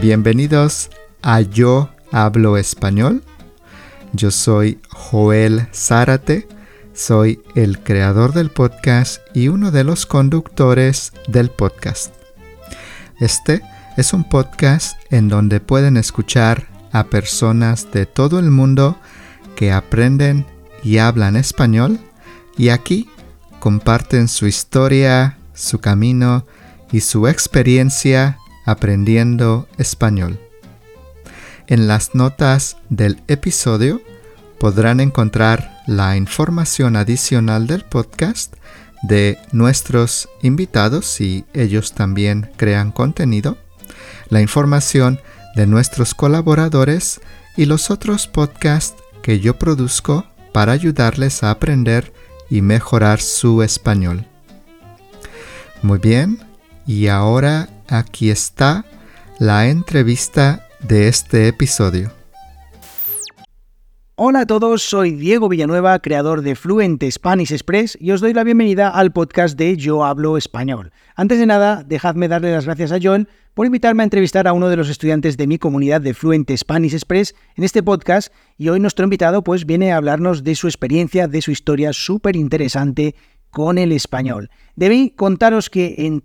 Bienvenidos a Yo Hablo Español. Yo soy Joel Zárate, soy el creador del podcast y uno de los conductores del podcast. Este es un podcast en donde pueden escuchar a personas de todo el mundo que aprenden y hablan español y aquí comparten su historia, su camino y su experiencia aprendiendo español. En las notas del episodio podrán encontrar la información adicional del podcast de nuestros invitados si ellos también crean contenido, la información de nuestros colaboradores y los otros podcasts que yo produzco para ayudarles a aprender y mejorar su español. Muy bien, y ahora aquí está la entrevista de este episodio. Hola a todos, soy Diego Villanueva, creador de Fluent Spanish Express y os doy la bienvenida al podcast de Yo Hablo Español. Antes de nada, dejadme darle las gracias a John por invitarme a entrevistar a uno de los estudiantes de mi comunidad de Fluent Spanish Express en este podcast y hoy nuestro invitado pues viene a hablarnos de su experiencia, de su historia súper interesante con el español. Debí contaros que en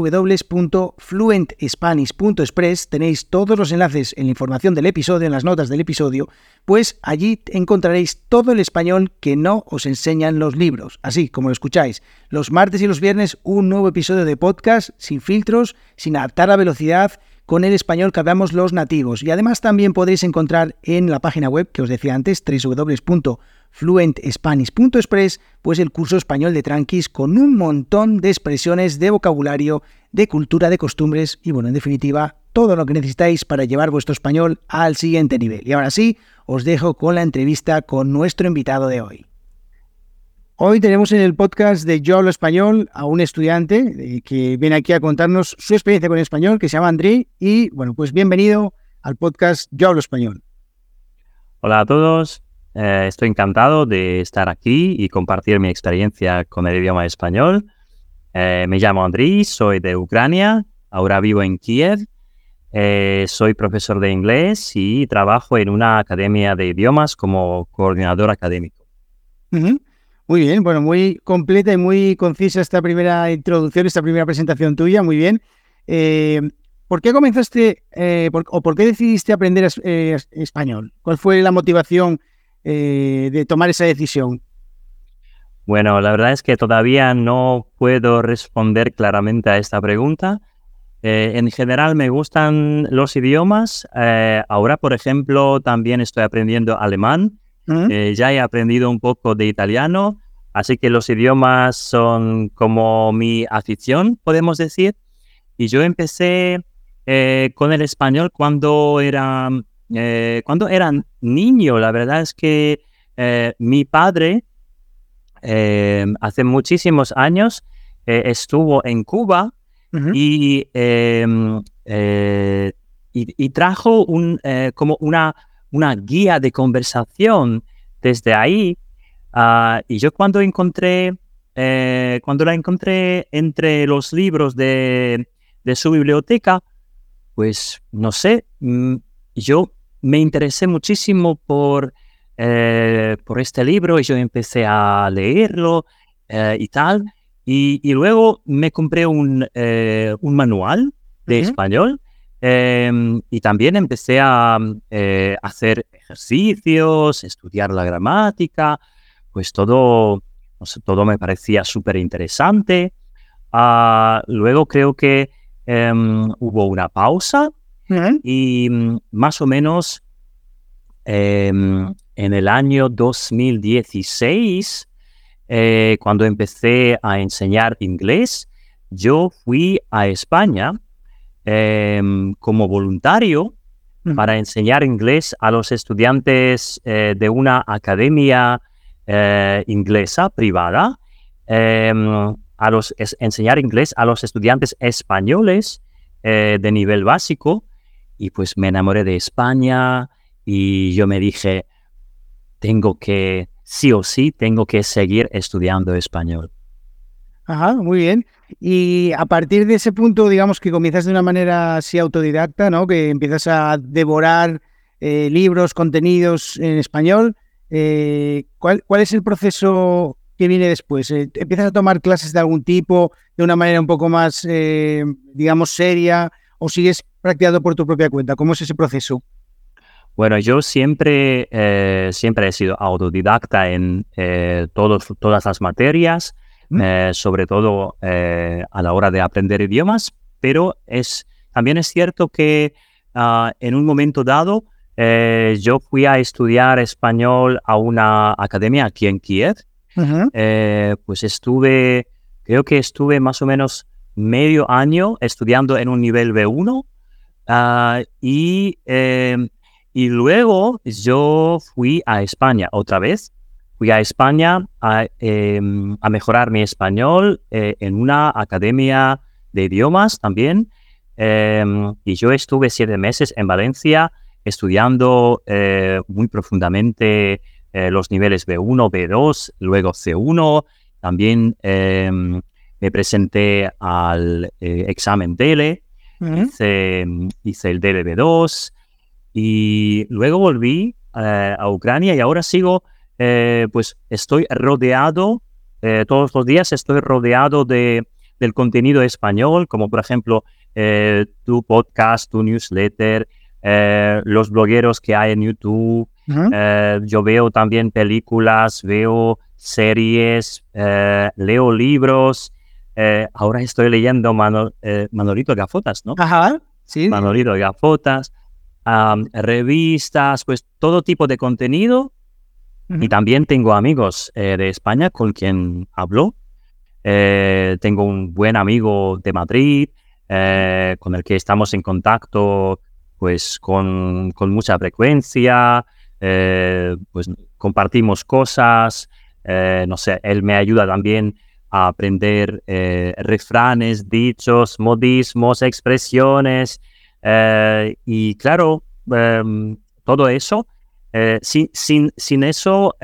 www.fluentspanish.express tenéis todos los enlaces en la información del episodio, en las notas del episodio, pues allí encontraréis todo el español que no os enseñan los libros. Así como lo escucháis, los martes y los viernes un nuevo episodio de podcast sin filtros, sin adaptar la velocidad, con el español que hablamos los nativos. Y además también podréis encontrar en la página web que os decía antes, www.fluentspanish.express, pues el curso español de tranquis con un montón de expresiones, de vocabulario, de cultura, de costumbres y bueno, en definitiva, todo lo que necesitáis para llevar vuestro español al siguiente nivel. Y ahora sí, os dejo con la entrevista con nuestro invitado de hoy. Hoy tenemos en el podcast de Yo Hablo Español a un estudiante que viene aquí a contarnos su experiencia con el español, que se llama André, y bueno, pues bienvenido al podcast Yo Hablo Español. Hola a todos, estoy encantado de estar aquí y compartir mi experiencia con el idioma español. Me llamo Andrei, soy de Ucrania, ahora vivo en Kiev, soy profesor de inglés y trabajo en una academia de idiomas como coordinador académico. Uh-huh. Muy bien, bueno, muy completa y muy concisa esta primera introducción, esta primera presentación tuya, muy bien. ¿Por qué comenzaste por qué decidiste aprender español? ¿Cuál fue la motivación de tomar esa decisión? Bueno, la verdad es que todavía no puedo responder claramente a esta pregunta. En general me gustan los idiomas. Ahora, por ejemplo, también estoy aprendiendo alemán. Ya he aprendido un poco de italiano, así que los idiomas son como mi afición, podemos decir. Y yo empecé con el español cuando era niño. La verdad es que mi padre hace muchísimos años estuvo en Cuba. Uh-huh. y trajo como una guía de conversación desde ahí. Y yo cuando la encontré entre los libros de su biblioteca, pues no sé, yo me interesé muchísimo por este libro y yo empecé a leerlo y tal. Y luego me compré un manual de uh-huh. español y también empecé a hacer ejercicios, estudiar la gramática, pues todo, no sé, todo me parecía súper interesante. Luego creo que hubo una pausa uh-huh. y más o menos en el año 2016, cuando empecé a enseñar inglés, yo fui a España como voluntario para enseñar inglés a los estudiantes de una academia inglesa privada, enseñar inglés a los estudiantes españoles de nivel básico, y pues me enamoré de España y yo me dije, sí o sí, tengo que seguir estudiando español. Ajá, muy bien. Y a partir de ese punto, digamos que comienzas de una manera así autodidacta, ¿no? Que empiezas a devorar libros, contenidos en español. ¿Cuál es el proceso que viene después? ¿Empiezas a tomar clases de algún tipo de una manera un poco más, digamos, seria, o sigues practicando por tu propia cuenta? ¿Cómo es ese proceso? Bueno, yo siempre he sido autodidacta en todas las materias, ¿Mm? sobre todo a la hora de aprender idiomas, pero también es cierto que en un momento dado yo fui a estudiar español a una academia aquí en Kiev. Ujú. Pues creo que estuve más o menos medio año estudiando en un nivel B1. Y luego yo fui a España otra vez. Fui a España a mejorar mi español en una academia de idiomas también. Y yo estuve 7 meses en Valencia estudiando muy profundamente los niveles B1, B2, luego C1. También me presenté al examen DELE. Ujú. Hice el DLB2 y luego volví a Ucrania y ahora pues estoy rodeado, todos los días estoy rodeado del contenido español, como por ejemplo tu podcast, tu newsletter, los blogueros que hay en YouTube. Ujú. Yo veo también películas, veo series, leo libros. Ahora estoy leyendo Manolito Gafotas, ¿no? Ajá, sí. Manolito Gafotas, revistas, pues todo tipo de contenido. Y Ujú. también tengo amigos de España con quien hablo. Tengo un buen amigo de Madrid con el que estamos en contacto pues con mucha frecuencia. Pues compartimos cosas. No sé, él me ayuda también a aprender refranes, dichos, modismos, expresiones. Y claro, todo eso, sin eso,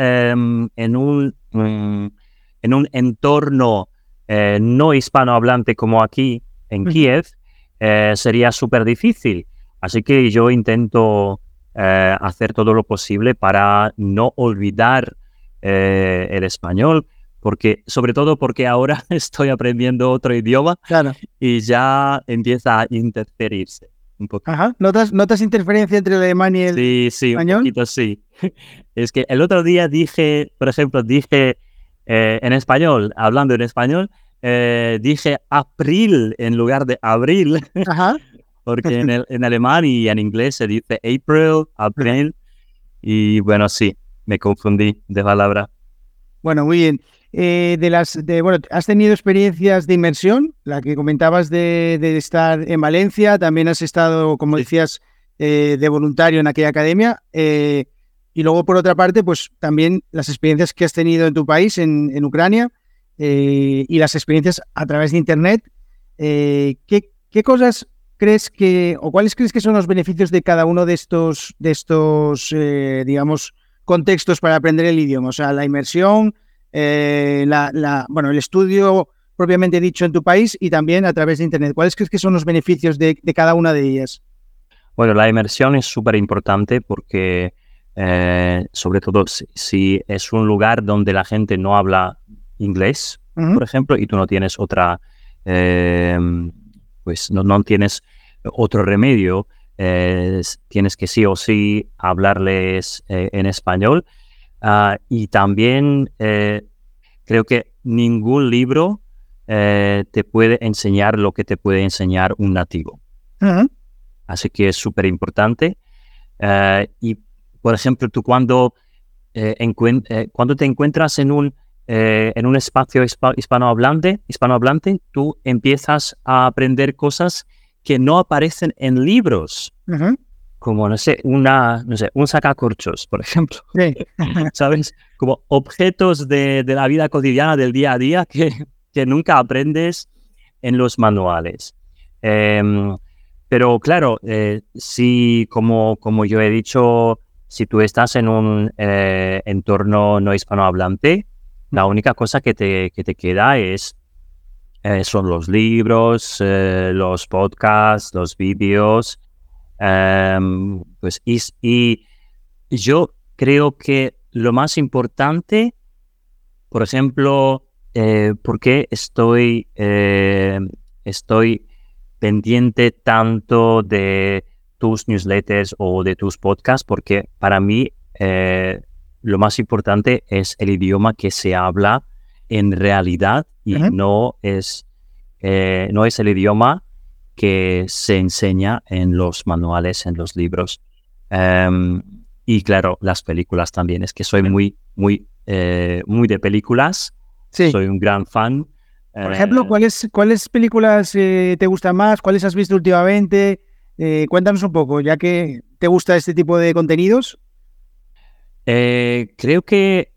en un entorno no hispanohablante como aquí en Ujú. Kiev, sería súper difícil. Así que yo intento hacer todo lo posible para no olvidar el español, sobre todo porque ahora estoy aprendiendo otro idioma Claro. y ya empieza a interferirse un poquito. Ajá. ¿Notas interferencia entre el alemán y el Sí, sí, un español? poquito sí. Es que el otro día por ejemplo, dije en español, hablando en español, dije april en lugar de abril, Ajá. porque en alemán y en inglés se dice April, april, y bueno, sí, me confundí de palabra. Bueno, muy bien. Bueno, ¿has tenido experiencias de inmersión? La que comentabas de estar en Valencia, también has estado, como Sí. decías, de voluntario en aquella academia. Y luego, por otra parte, pues también las experiencias que has tenido en tu país, en Ucrania, y las experiencias a través de Internet. ¿Qué cosas crees o cuáles crees que son los beneficios de cada uno digamos, contextos para aprender el idioma? O sea, la inmersión, bueno, el estudio propiamente dicho en tu país y también a través de Internet. ¿Cuáles crees que son los beneficios de cada una de ellas? Bueno, la inmersión es súper importante porque, sobre todo, si es un lugar donde la gente no habla inglés, Ujú. por ejemplo, y tú no tienes eh, pues no tienes otro remedio, tienes que sí o sí hablarles en español. Y también creo que ningún libro te puede enseñar lo que te puede enseñar un nativo. Ujú. Así que es súper importante. Y, por ejemplo, tú cuando te encuentras en un espacio hispanohablante, tú empiezas a aprender cosas que no aparecen en libros, Ujú. como, no sé, un sacacorchos, por ejemplo, Sí. ¿sabes? Como objetos de la vida cotidiana, del día a día, que nunca aprendes en los manuales. Em, pero claro, si como yo he dicho, si tú estás en un entorno no hispanohablante, la única cosa que te queda es son los libros, los podcasts, los vídeos. Pues, y yo creo que lo más importante, por ejemplo, ¿por qué estoy pendiente tanto de tus newsletters o de tus podcasts? Porque para mí lo más importante es el idioma que se habla en realidad y no es el idioma que se enseña en los manuales, en los libros. Y claro, las películas también. Es que soy muy de películas. Sí. Soy un gran fan. Por ejemplo, ¿cuáles películas te gustan más? ¿Cuáles has visto últimamente? Cuéntanos un poco, ya que te gusta este tipo de contenidos. Creo que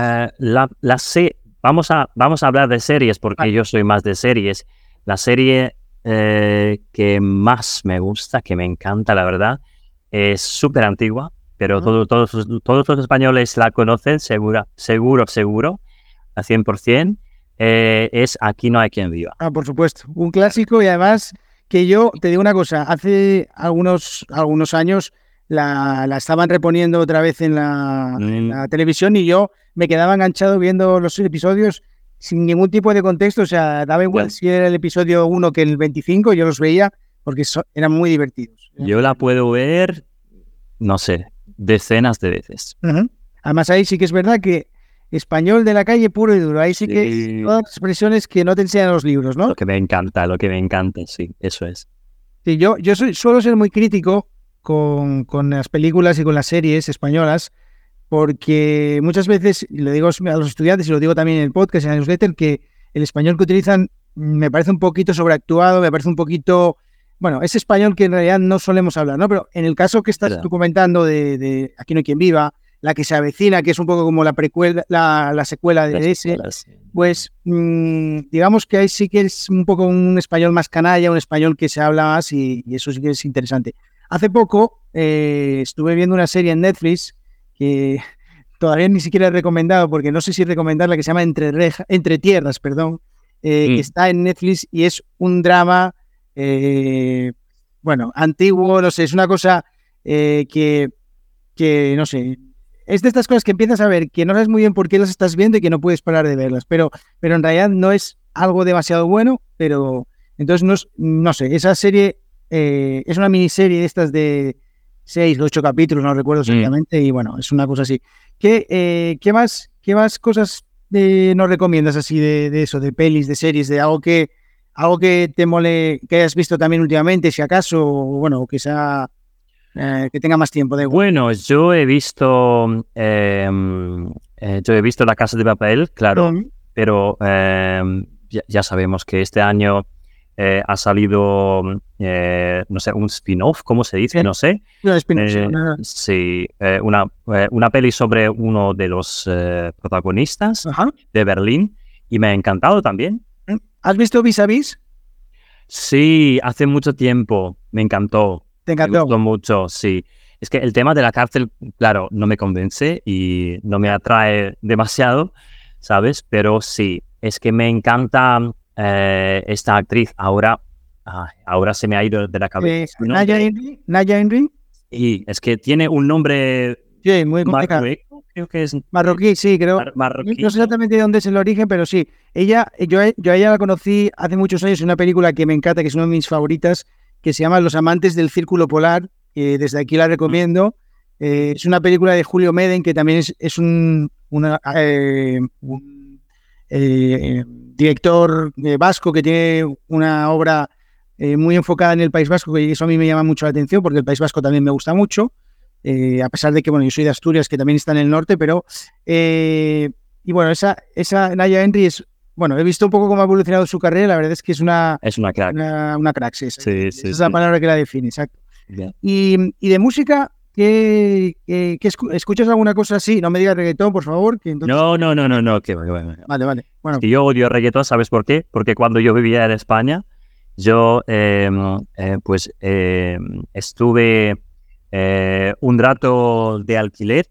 vamos a hablar de series porque yo soy más de series. La serie que más me gusta, que me encanta, la verdad, es súper antigua, pero todos los españoles la conocen, seguro, al 100%. Es Aquí no hay quien viva. Por supuesto, un clásico y además que yo te digo una cosa, hace algunos años la estaban reponiendo otra vez en la televisión y yo me quedaba enganchado viendo los episodios sin ningún tipo de contexto, o sea, daba igual si era el episodio 1 que el 25, yo los veía porque eran muy divertidos. Yo la puedo ver, no sé, decenas de veces. Además ahí sí que es verdad que español de la calle puro y duro, ahí sí que todas las expresiones que no te enseñan los libros, ¿no? Lo que me encanta, sí, eso es. Sí, yo suelo ser muy crítico con las películas y con las series españolas, porque muchas veces, y lo digo a los estudiantes y lo digo también en el podcast, en el newsletter, que el español que utilizan me parece un poquito sobreactuado, me parece un poquito, bueno, ese español que en realidad no solemos hablar, ¿no? Pero en el caso que estás tú comentando de Aquí no hay quien viva, La que se avecina, que es un poco como la precuela, la secuela de ese, pues digamos que ahí sí que es un poco un español más canalla, un español que se habla más y eso sí que es interesante. Hace poco estuve viendo una serie en Netflix que todavía ni siquiera he recomendado, porque no sé si recomendarla, que se llama Entre Tierras, que está en Netflix y es un drama, antiguo, no sé, es una cosa que no sé, es de estas cosas que empiezas a ver que no sabes muy bien por qué las estás viendo y que no puedes parar de verlas, pero en realidad no es algo demasiado bueno, pero entonces no sé, esa serie es una miniserie de estas de 6 o 8 capítulos, no recuerdo exactamente, y bueno, es una cosa así. ¿Qué más cosas nos recomiendas así de eso, de pelis, de series, de algo que te mole, que hayas visto también últimamente, si acaso, o bueno, que sea que tenga más tiempo de... Bueno, yo he visto La Casa de Papel, claro, pero ya sabemos que este año ha salido, no sé, un spin-off, ¿cómo se dice? No sé. Sí, una peli sobre uno de los protagonistas de Berlín y me ha encantado también. ¿Has visto Vis a Vis? Sí, hace mucho tiempo, me encantó. ¿Te encantó? Me gustó mucho, sí. Es que el tema de la cárcel, claro, no me convence y no me atrae demasiado, ¿sabes? Pero sí, es que me encanta esta actriz. Ahora se me ha ido de la cabeza. Naya Henry. Y es que tiene un nombre muy complicado. Creo que es marroquí, sí, creo. Marroquí. No sé exactamente de dónde es el origen, pero sí. Yo a ella la conocí hace muchos años en una película que me encanta, que es una de mis favoritas, que se llama Los amantes del Círculo Polar. Desde aquí la recomiendo. Es una película de Julio Meden, que también es un director vasco que tiene una obra muy enfocada en el País Vasco, que eso a mí me llama mucho la atención, porque el País Vasco también me gusta mucho, a pesar de que, bueno, yo soy de Asturias, que también está en el norte, pero... y bueno, esa Naya Henry es... Bueno, he visto un poco cómo ha evolucionado su carrera, la verdad es que es una crack. Una crack, sí. Esa es la palabra que la define, exacto. Yeah. Y de música, ¿qué escuchas alguna cosa así? No me digas reggaetón, por favor. Que entonces... No. Vale. Bueno. Es que yo odio reggaetón, ¿sabes por qué? Porque cuando yo vivía en España, yo estuve un rato de alquiler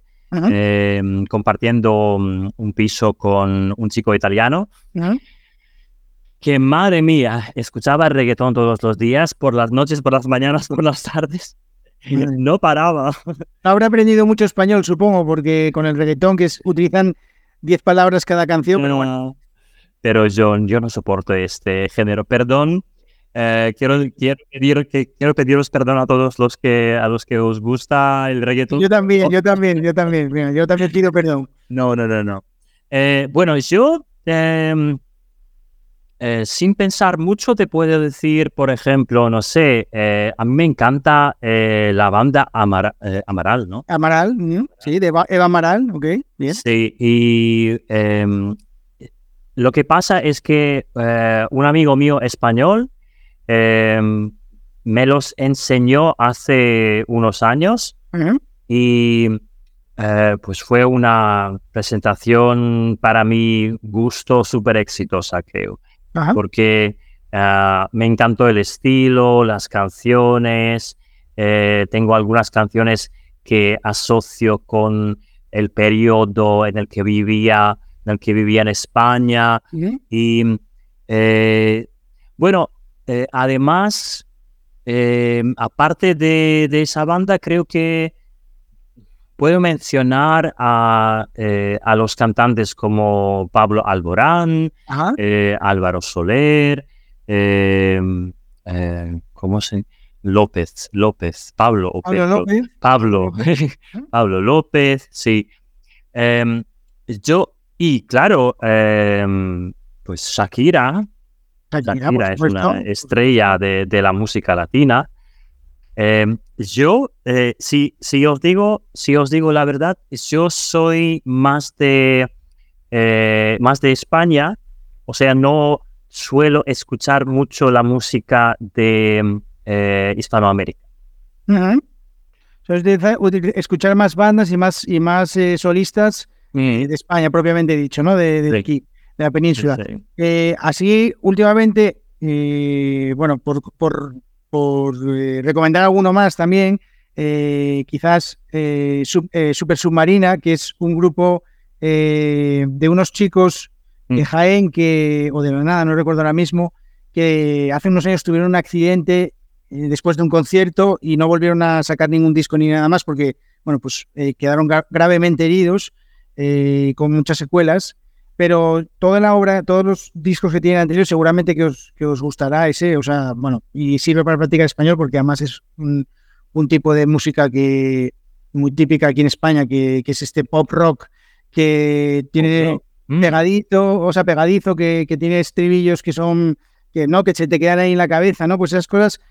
compartiendo un piso con un chico italiano. que madre mía, escuchaba reggaetón todos los días, por las noches, por las mañanas, por las tardes. No paraba. Habrá aprendido mucho español, supongo, porque con el reggaetón utilizan 10 palabras cada canción, pero bueno. Pero yo no soporto este género. Perdón, quiero pediros perdón a todos a los que os gusta el reggaetón. Yo también. Mira, yo también pido perdón. No. Bueno, yo sin pensar mucho te puedo decir, por ejemplo, no sé, a mí me encanta la banda Amaral, ¿no? Amaral, sí, de Eva Amaral, ok, bien. Sí, y lo que pasa es que un amigo mío español me los enseñó hace unos años y pues fue una presentación para mi gusto súper exitosa, creo. Ajá. Porque me encantó el estilo, las canciones, tengo algunas canciones que asocio con el periodo en el que vivía en España. Y bueno, además, aparte de esa banda, creo que puedo mencionar a los cantantes como Pablo Alborán, Álvaro Soler, ¿cómo se? López, Pablo López, sí. Y claro, pues Shakira es una estrella de la música latina. Si os digo la verdad, yo soy más de España, o sea, no suelo escuchar mucho la música de Hispanoamérica. Escuchar más bandas y más solistas de España, propiamente dicho, ¿no? De aquí, de la península. Sí. Así, últimamente, bueno, por recomendar alguno más también, quizás Super Submarina, que es un grupo de unos chicos de Jaén, o de Granada, no recuerdo ahora mismo, que hace unos años tuvieron un accidente después de un concierto y no volvieron a sacar ningún disco ni nada más porque, bueno, pues quedaron gravemente heridos, con muchas secuelas. Pero toda la obra, todos los discos que tienen anteriores, seguramente que os gustará ese, o sea, bueno, y sirve para practicar español porque además es un tipo de música que muy típica aquí en España, que es este pop rock que tiene pegadizo, que tiene estribillos que se te quedan ahí en la cabeza, ¿no? Pues esas cosas,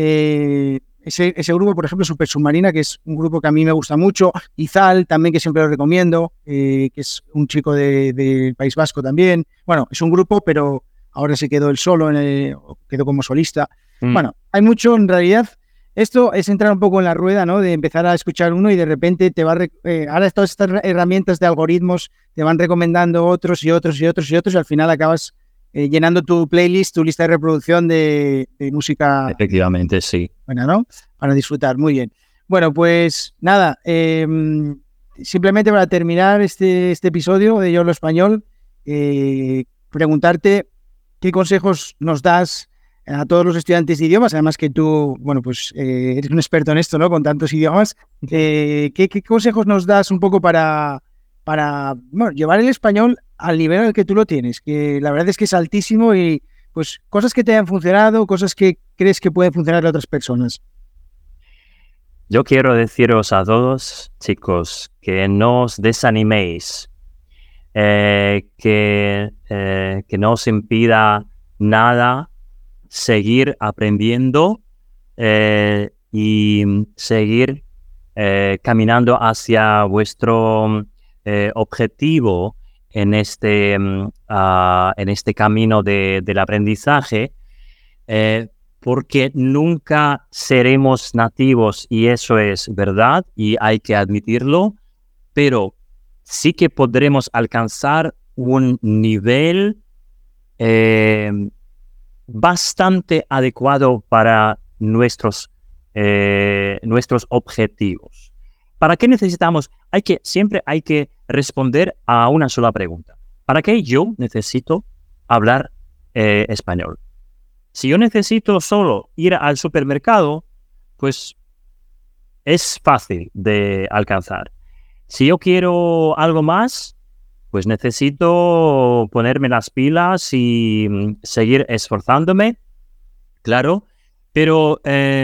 ese grupo, por ejemplo, Super Submarina, que es un grupo que a mí me gusta mucho, Izal también, que siempre lo recomiendo, que es un chico del País Vasco también. Bueno, es un grupo, pero ahora se quedó él solo, quedó como solista. Bueno, hay mucho, en realidad. Esto es entrar un poco en la rueda, ¿no? De empezar a escuchar uno y de repente te va ahora todas estas herramientas de algoritmos te van recomendando otros y al final acabas llenando tu playlist, tu lista de reproducción de música. Efectivamente, sí. Bueno, ¿no? Para disfrutar, muy bien. Bueno, pues nada, simplemente para terminar este episodio de Yo Hablo Español, preguntarte qué consejos nos das a todos los estudiantes de idiomas, además que tú, bueno, pues eres un experto en esto, ¿no? Con tantos idiomas. ¿Qué consejos nos das un poco para bueno, llevar el español al nivel al que tú lo tienes? Que la verdad es que es altísimo y pues cosas que te hayan funcionado, cosas que crees que pueden funcionar a otras personas. Yo quiero deciros a todos, chicos, que no os desaniméis, que no os impida nada seguir aprendiendo y seguir caminando hacia vuestro objetivo en este camino del aprendizaje, porque nunca seremos nativos y eso es verdad y hay que admitirlo, pero sí que podremos alcanzar un nivel bastante adecuado para nuestros objetivos. ¿Para qué necesitamos? Siempre hay que responder a una sola pregunta. ¿Para qué yo necesito hablar español. Si yo necesito solo ir al supermercado, pues es fácil de alcanzar. Si yo quiero algo más, pues necesito ponerme las pilas y seguir esforzándome, claro, pero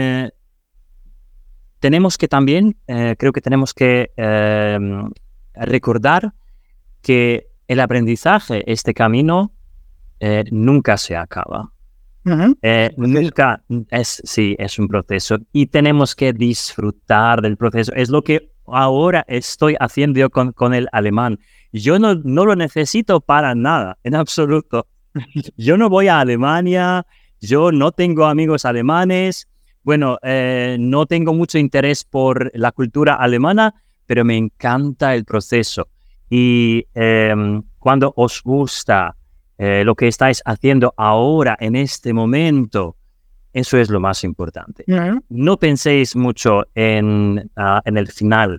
tenemos que también, creo que tenemos que recordar que el aprendizaje, este camino, nunca se acaba. Uh-huh. Nunca es un proceso y tenemos que disfrutar del proceso. Es lo que ahora estoy haciendo yo con el alemán. Yo no lo necesito para nada, en absoluto. Yo no voy a Alemania, yo no tengo amigos alemanes, bueno, no tengo mucho interés por la cultura alemana, pero me encanta el proceso. Y cuando os gusta lo que estáis haciendo ahora, en este momento, eso es lo más importante. Uh-huh. No penséis mucho en el final.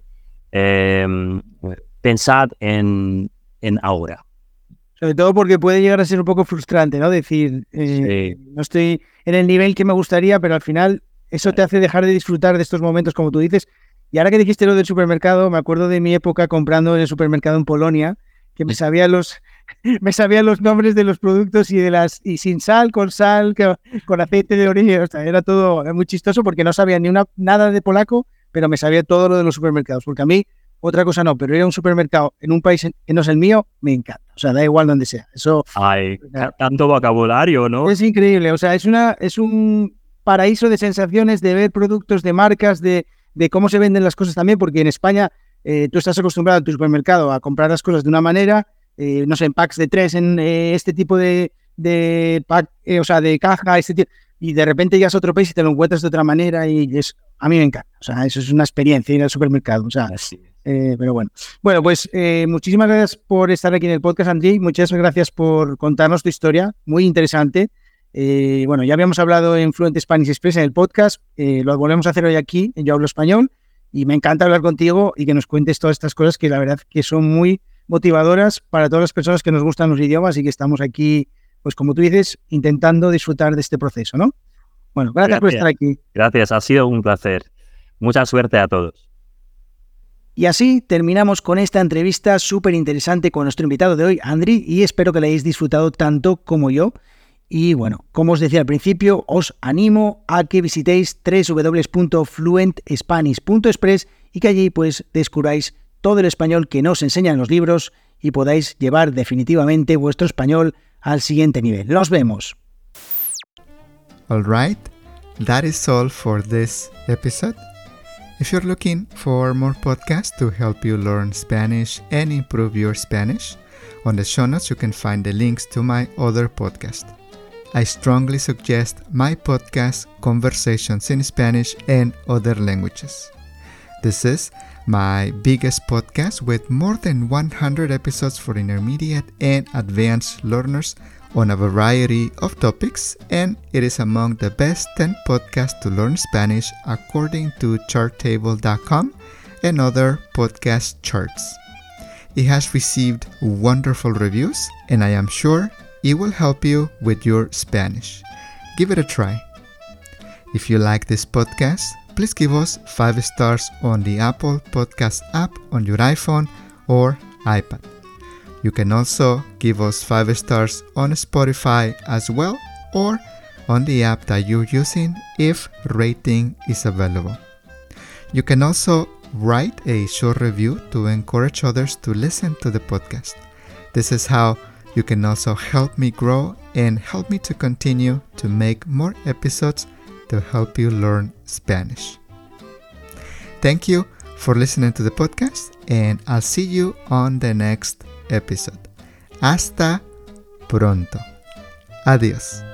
Pensad en ahora. Sobre todo porque puede llegar a ser un poco frustrante, ¿no? Decir, Sí. no estoy en el nivel que me gustaría, pero al final eso te hace dejar de disfrutar de estos momentos, como tú dices. Y ahora que dijiste lo del supermercado, me acuerdo de mi época comprando en el supermercado en Polonia, que me sabía los nombres de los productos y sin sal, con aceite de oliva. O sea, era todo muy chistoso porque no sabía nada de polaco, pero me sabía todo lo de los supermercados. Porque a mí, otra cosa no, pero ir a un supermercado en un país que no es el mío, me encanta. O sea, da igual donde sea. Eso, Ay, tanto vocabulario, ¿no? es increíble. O sea, es un paraíso de sensaciones, de ver productos, de marcas, de cómo se venden las cosas también, porque en España tú estás acostumbrado en tu supermercado a comprar las cosas de una manera, no sé, en packs de 3, en este tipo de pack, o sea, de caja, y de repente llegas a otro país y te lo encuentras de otra manera y a mí me encanta. O sea, eso es una experiencia, ir al supermercado. O sea, pero bueno. Bueno, pues muchísimas gracias por estar aquí en el podcast, Andrei. Muchas gracias por contarnos tu historia, muy interesante. Bueno, ya habíamos hablado en Fluent Spanish Express en el podcast, lo volvemos a hacer hoy aquí en Yo Hablo Español y me encanta hablar contigo y que nos cuentes todas estas cosas que la verdad que son muy motivadoras para todas las personas que nos gustan los idiomas y que estamos aquí, pues como tú dices, intentando disfrutar de este proceso, ¿no? Bueno, gracias por estar aquí. Gracias, ha sido un placer. Mucha suerte a todos. Y así terminamos con esta entrevista súper interesante con nuestro invitado de hoy, Andrei, y espero que la hayáis disfrutado tanto como yo. Y bueno, como os decía al principio, os animo a que visitéis www.fluentspanish.express y que allí pues descubráis todo el español que nos enseñan los libros y podáis llevar definitivamente vuestro español al siguiente nivel. ¡Nos vemos! All right, that is all for this episode. If you're looking for more podcasts to help you learn Spanish and improve your Spanish, on the show notes you can find the links to my other podcast. I strongly suggest my podcast, Conversations in Spanish and Other Languages. This is my biggest podcast with more than 100 episodes for intermediate and advanced learners on a variety of topics, and it is among the best 10 podcasts to learn Spanish according to charttable.com and other podcast charts. It has received wonderful reviews, and I am sure it will help you with your Spanish. Give it a try. If you like this podcast, please give us 5 stars on the Apple Podcast app on your iPhone or iPad. You can also give us 5 stars on Spotify as well, or on the app that you're using if rating is available. You can also write a short review to encourage others to listen to the podcast. This is how you can also help me grow and help me to continue to make more episodes to help you learn Spanish. Thank you for listening to the podcast, and I'll see you on the next episode. Hasta pronto. Adiós.